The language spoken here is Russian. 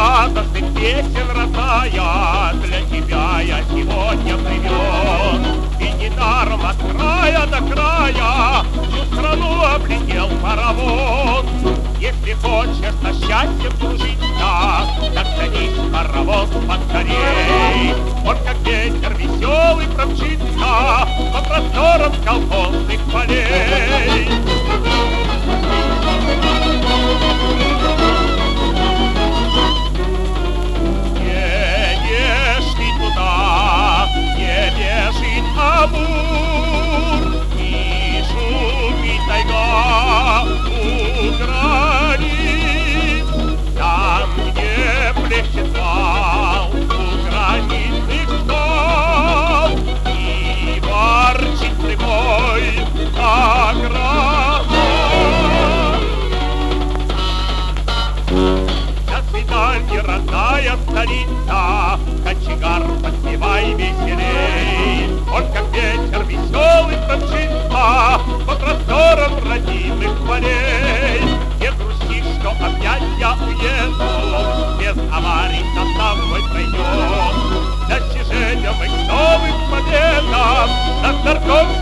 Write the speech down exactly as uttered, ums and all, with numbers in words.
радостных песен родная, для тебя я сегодня привез. И недаром от края до края всю страну облетел паровоз. Если хочешь со счастьем служиться, так садись в паровоз поскорей. Он как ветер веселый промчится по просторам колхозных полей. Едешь ты туда, где бежит Амур, и шумит тайга у границ. Там, где плещет вал у гранитных скал, и ворчит прибой огромный. До свидания, родная столица, кочегар, подпевай веселей. Он как ветер веселый промчится по просторам родимых полей. Не грусти, что опять я уеду, без аварий состав мой пройдет. Достижением и к новым победам над наркотиками